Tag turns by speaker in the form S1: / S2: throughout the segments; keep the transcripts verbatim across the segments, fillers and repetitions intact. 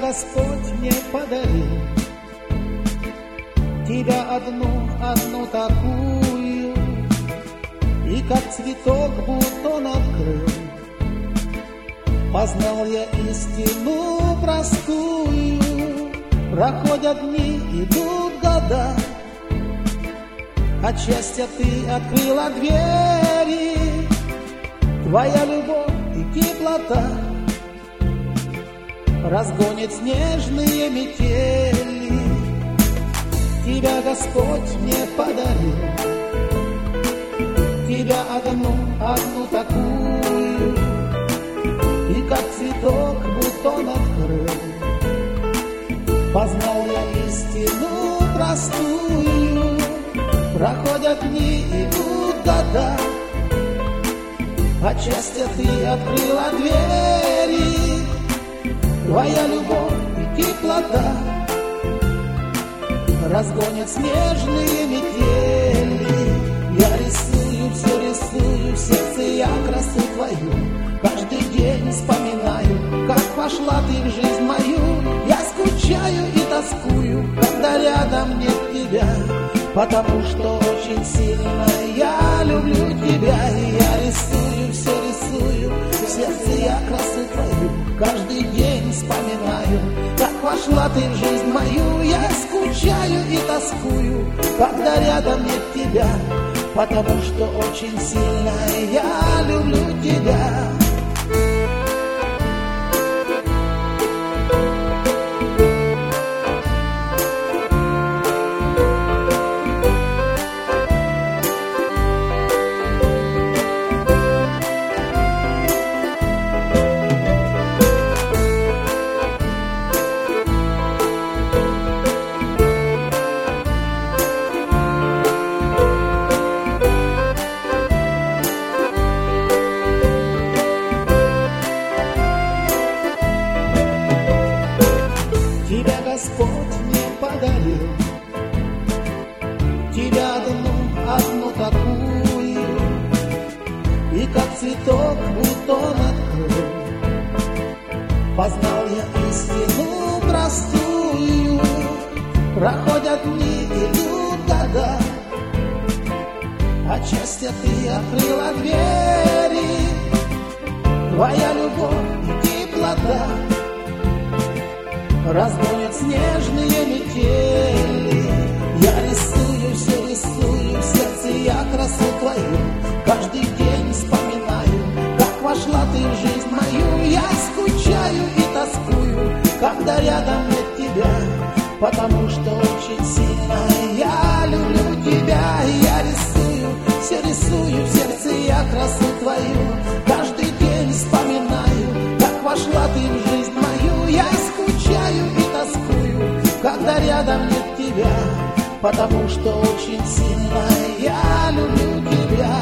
S1: Господь мне подарил, тебя одну, одну такую, и как цветок бутон открыл. Познал я истину простую, проходят дни, идут года, от счастья ты открыла двери, твоя любовь и теплота разгонит снежные метели. Тебя Господь мне подарил, тебя одну, одну такую, и как цветок бутон открыл. Познал я истину простую, проходят дни, идут года, от счастья ты открыла двери, твоя любовь и теплота разгонят снежные метели. Я рисую, все рисую, в сердце я красу твою, каждый день вспоминаю, как вошла ты в жизнь мою. Я скучаю и тоскую, когда рядом нет тебя, потому что очень сильно я люблю тебя. И я рисую, все рисую, в сердце я красу твою, каждый день вспоминаю, как вошла ты в жизнь мою. Я скучаю и тоскую, когда рядом нет тебя, потому что очень сильно я люблю тебя. Тебя Господь мне подарил, тебя одну, одну такую, и как цветок бутон открыл. Познал я истину простую, проходят дни, идут года, от счастья ты открыла двери, твоя любовь и теплота разгонят снежные метели. Я рисую, все рисую, в сердце я красу твою, каждый день вспоминаю, как вошла ты в жизнь мою. Я скучаю и тоскую, когда рядом нет тебя, потому что очень сильно я люблю тебя. Я рисую, все рисую, в сердце я красу твою, каждый день вспоминаю, как вошла ты в жизнь мою. Я скучаю и тоскую, когда рядом нет тебя, потому что очень сильно я люблю тебя.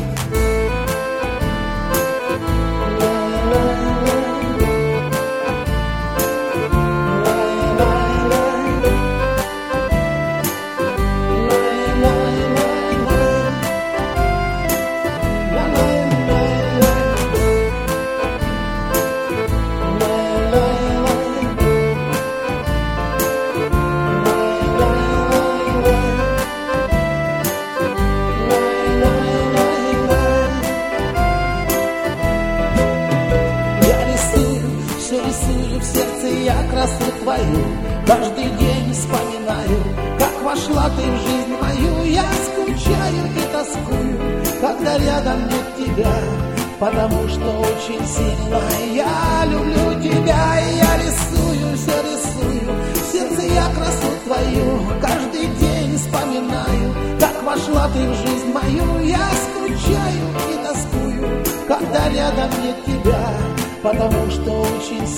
S1: В сердце я красу твою, каждый день вспоминаю, как вошла ты в жизнь мою. Я скучаю и тоскую, когда рядом нет тебя, потому что очень сильно я люблю тебя. И я рисую, все рисую, в сердце я красу твою, каждый день вспоминаю, как вошла ты в жизнь мою. Я скучаю и тоскую, когда рядом нет тебя, потому что очень